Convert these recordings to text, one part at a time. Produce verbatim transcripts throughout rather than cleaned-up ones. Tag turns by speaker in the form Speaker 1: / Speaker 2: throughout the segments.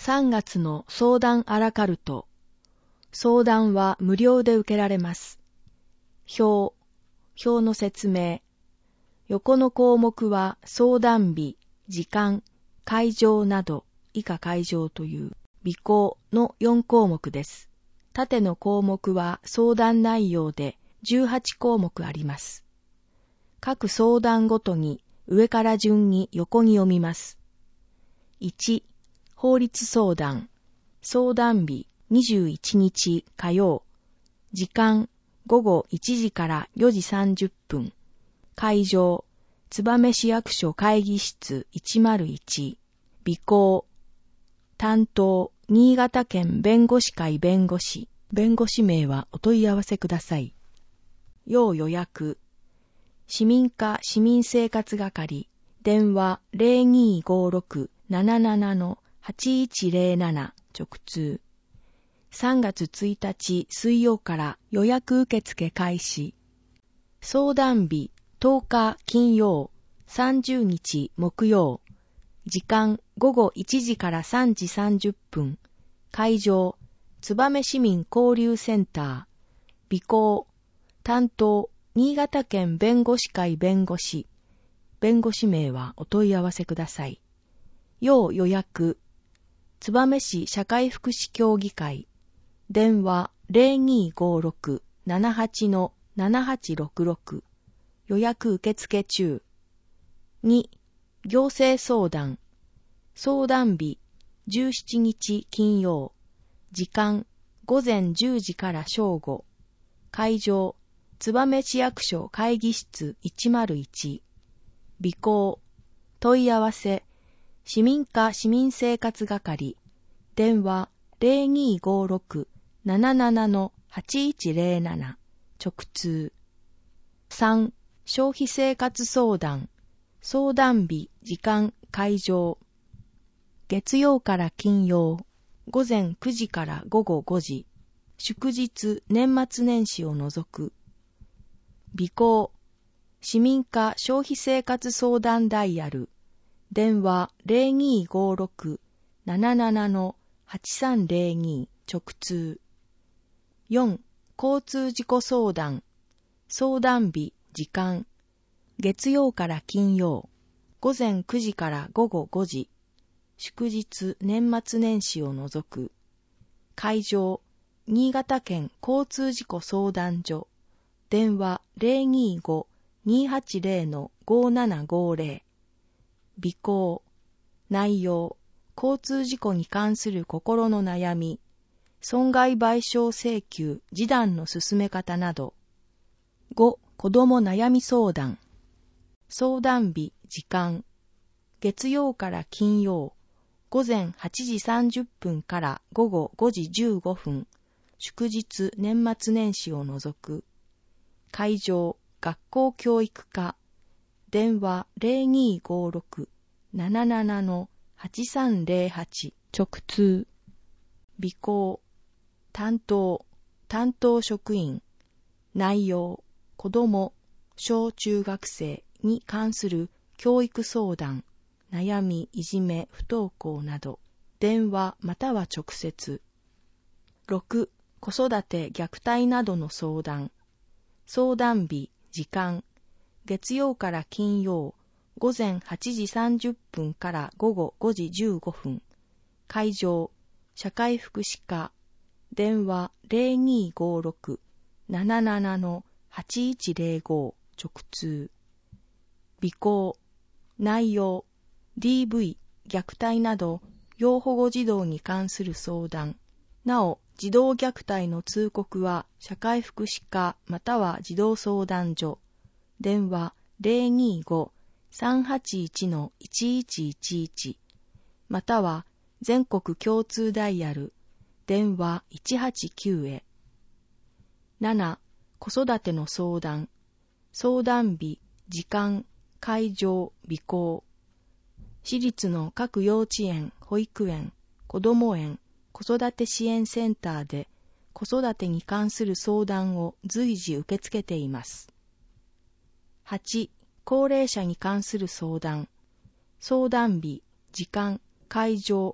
Speaker 1: さんがつの相談アラカルト。相談は無料で受けられます。表、表の説明。横の項目は相談日、時間、会場など、以下会場という備考のよんこうもくです。縦の項目は相談内容でじゅうはちこうもくあります。各相談ごとに上から順に横に読みます。いち、法律相談。相談日にじゅういちにち火曜。時間ごごいちじからよじさんじゅっぷん。会場燕市役所会議室いちまるいち。備考担当新潟県弁護士会弁護士。弁護士名はお問い合わせください。要予約市民課市民生活係電話 ゼロにーごーろく なななな はちいちゼロなな 直通。さんがつついたち水曜から予約受付開始。相談日とおか金曜、さんじゅうにち木曜。時間ごごいちじからさんじさんじゅっぷん。会場燕市民交流センター。備考担当新潟県弁護士会弁護士。弁護士名はお問い合わせください。要予約燕市社会福祉協議会電話 ゼロにーごーろく ななはち ななはちろくろく 予約受付中。に、行政相談相談日じゅうしちにち金曜。時間ごぜんじゅうじから正午。会場燕市役所会議室いちまるいち。備考問い合わせ市民課市民生活係電話 ゼロにーごーろく なななな はちいちゼロなな 直通。さん、消費生活相談相談日時間会場月曜から金曜ごぜんくじからごごごじ。祝日年末年始を除く。備考市民課消費生活相談ダイヤル電話 ゼロにーごーろく なななな はちさんゼロに 直通。よん、交通事故相談相談日時間月曜から金曜ごぜんくじからごごごじ。祝日年末年始を除く。会場新潟県交通事故相談所電話 ゼロにーご にーはちゼロ ごーななごーゼロ。備考内容交通事故に関する心の悩み損害賠償請求示談の進め方など。ご、子ども悩み相談相談日時間月曜から金曜ごぜんはちじさんじゅっぷんからごごごじじゅうごふん。祝日年末年始を除く。会場学校教育課電話 ゼロにーごーろく なななな はちさんゼロはち 直通。備考担当担当職員内容子ども小中学生に関する教育相談悩みいじめ不登校など電話または直接。ろく、子育て虐待などの相談相談日時間月曜から金曜ごぜんはちじさんじゅっぷんからごごごじじゅうごふん。会場社会福祉課電話 ゼロにーごーろく なななな はちいちゼロご 直通。備考内容 ディーブイ 虐待など要保護児童に関する相談。なお児童虐待の通告は社会福祉課または児童相談所電話 ゼロにーご さんはちいち いちいちいちいち または全国共通ダイヤル電話いちはちきゅうへ。なな、子育ての相談相談日時間会場備考私立の各幼稚園保育園こども園子育て支援センターで子育てに関する相談を随時受け付けています。はち、高齢者に関する相談相談日時間会場備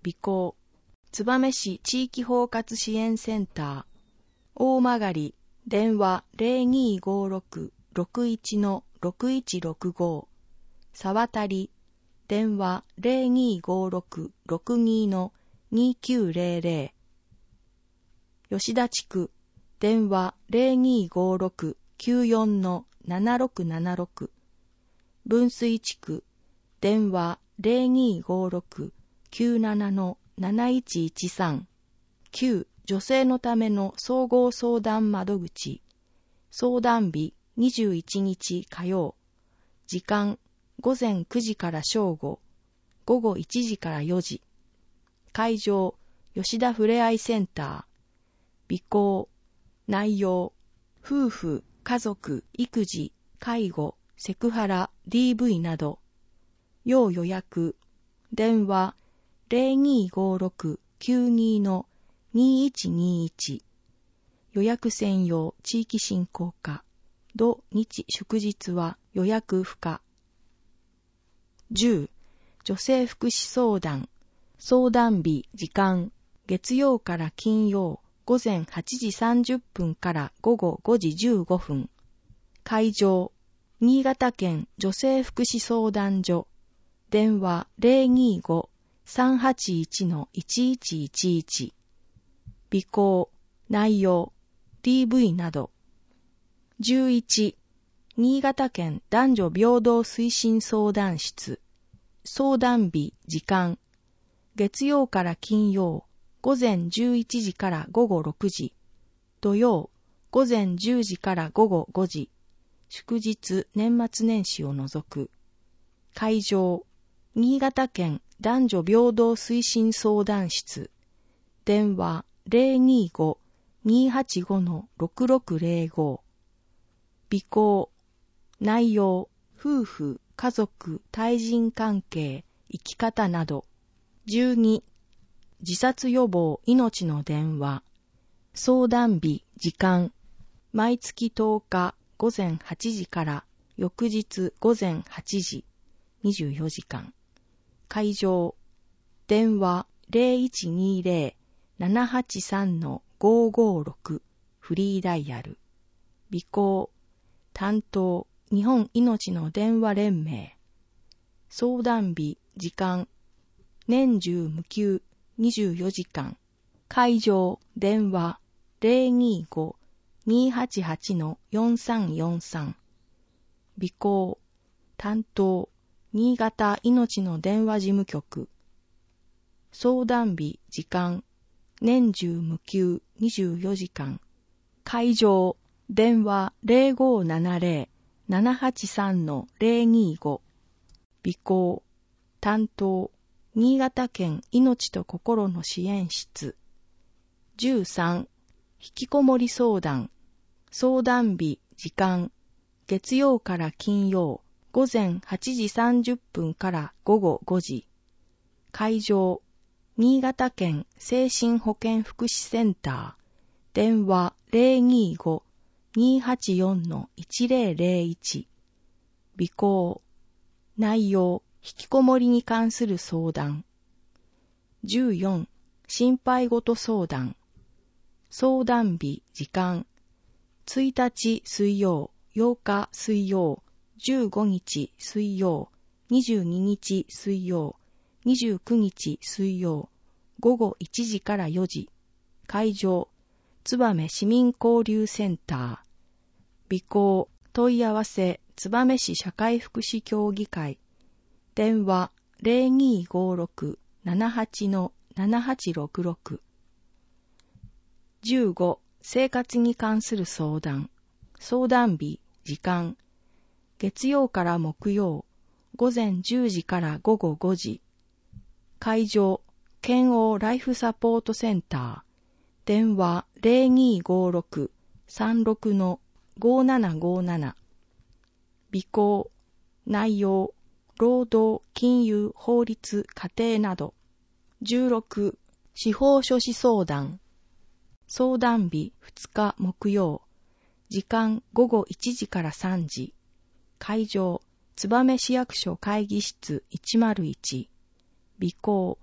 Speaker 1: 備考、燕市地域包括支援センター、大曲、電話 ゼロにーごーろく ろくいち のろくいちろくご、沢渡、電話 ゼロにーごーろく ろくに のにきゅうゼロゼロ、吉田地区、電話 ゼロにーごーろく きゅうよん のななろくななろく、分水地区、電話 ゼロにーごーろく きゅうなな のなないちいちさん、旧女性のための総合相談窓口、相談日にじゅういちにち火曜、時間午前くじから正午、午後いちじからよじ、会場吉田ふれあいセンター、備考、内容、夫婦、家族、育児、介護、セクハラ、ディーブイ など、要予約、電話ゼロにーごーろく きゅうに のにいちにいち、予約専用地域振興課、土日祝日は予約不可。じゅう、女性福祉相談、相談日時間、月曜から金曜、午前はちじさんじゅっぷんから午後ごじじゅうごふん。会場、新潟県女性福祉相談所、電話 ゼロにーご さんはちいち のいちいちいちいち。備考、内容、ディーブイ など。じゅういち、新潟県男女平等推進相談室、相談日時間、月曜から金曜、午前じゅういちじから午後ろくじ、土曜、午前じゅうじから午後ごじ、祝日年末年始を除く。会場、新潟県男女平等推進相談室、電話 ゼロにーご にーはちご のろくろくゼロご。備考、内容、夫婦、家族、対人関係、生き方など。じゅうに、自殺予防命の電話、相談日時間、毎月とおか午前はちじから翌日午前はちじ、にじゅうよじかん。会場、電話 ゼロいちにゼロ ななはちさん のごーごーろく フリーダイヤル。備考、担当、日本いのちの電話連盟。相談日、時間、年中無休にじゅうよじかん。会場、電話 ゼロにーご にーはちはち のよんさんよんさん。備考、担当、新潟いのちの電話事務局。相談日、時間、年中無休にじゅうよじかん。会場、電話 ゼロごーななゼロ ななはちさん のゼロにーご。備考、担当、新潟県いのちと心の支援室。じゅうさん、引きこもり相談。相談日、時間、月曜から金曜、午前はちじさんじゅっぷんから午後ごじ。会場、新潟県精神保健福祉センター。電話 ゼロにーご にーはちよん のいちゼロゼロいち。備考、内容、引きこもりに関する相談。じゅうよん、心配事相談。相談日、時間、ついたち水曜、ようか水曜、じゅうごにち水曜、にじゅうににち水曜、にじゅうくにち水曜、午後いちじからよじ。会場、燕市民交流センター。備考、問い合わせ、燕市社会福祉協議会。電話 ゼロにーごーろく ななはち のななはちろくろく。じゅうご、生活に関する相談。相談日、時間、月曜から木曜、午前じゅうじから午後ごじ。会場、県央ライフサポートセンター。電話 ゼロにーごーろく さんろく のごーななごーなな。備考、内容、労働、金融、法律、家庭など。じゅうろく、司法書士相談。相談日ふつか木曜。時間午後いちじからさんじ。会場、燕市役所会議室いちまるいち。備考、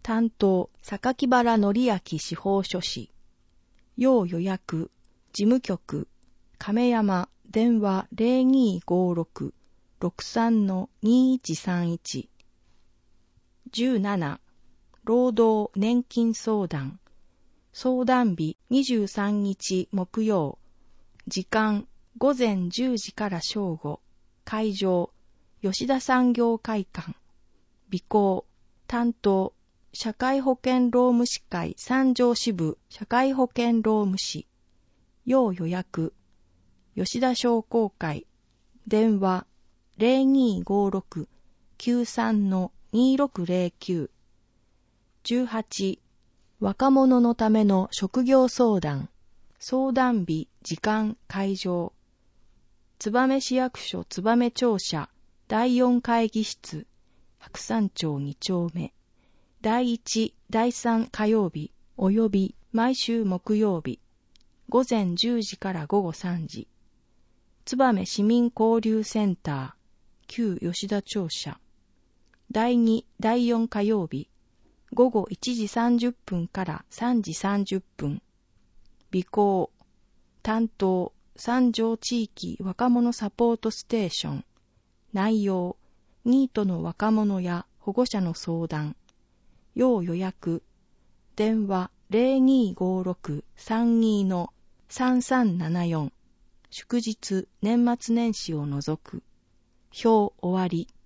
Speaker 1: 担当、榊原紀明司法書士。要予約、事務局、亀山、電話 ゼロにーごーろく ろくさん にーいちさんいち。じゅうなな、労働年金相談。相談日にじゅうさんにち木曜。時間午前じゅうじから正午。会場吉田産業会館。備考担当社会保険労務士会三条支部社会保険労務士。要予約吉田商工会。電話 ゼロにーごーろく きゅうさん にーろくゼロきゅう。じゅうはち、若者のための職業相談。相談日、時間、会場。燕市役所燕庁舎だいよん会議室、白山町に丁目。だいいち、だいさん火曜日、及び毎週木曜日。午前じゅうじから午後さんじ。燕市民交流センター、旧吉田庁舎。だいに、だいよん火曜日。午後いちじさんじゅっぷんからさんじさんじゅっぷん。備考担当三条地域若者サポートステーション。内容ニートの若者や保護者の相談。要予約電話 ゼロにーごーろく さんにー さんさんななよん。祝日年末年始を除く。表終わり。